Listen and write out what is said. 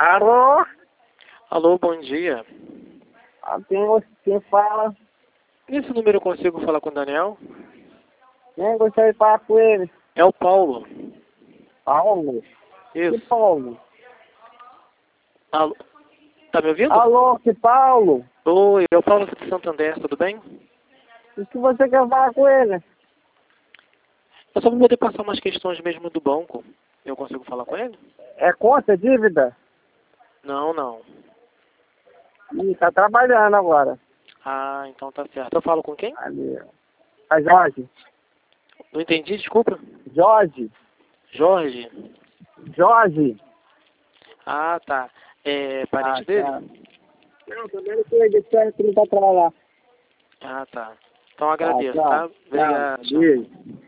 Alô? Alô, bom dia. Quem fala? Nesse número eu consigo falar com o Daniel? Quem gostaria de falar com ele? É o Paulo. Paulo? Que Isso. Paulo? Alô? Tá me ouvindo? Alô, que Paulo? Oi, é o Paulo de Santander, tudo bem? O que você quer falar com ele? Eu só vou poder passar umas questões mesmo do banco. Eu consigo falar com ele? É conta, dívida? Não, não. Ih, tá trabalhando agora. Ah, então tá certo. Eu falo com quem? Ali, ó. A Jorge. Não entendi, desculpa. Jorge. Jorge? Jorge. Ah, tá. É parente dele? Tá. Não, também não sei, deixa ele tá trabalhar. Ah, tá. Então Tá, agradeço, tá? tchau. Obrigado. Tchau. Beijo.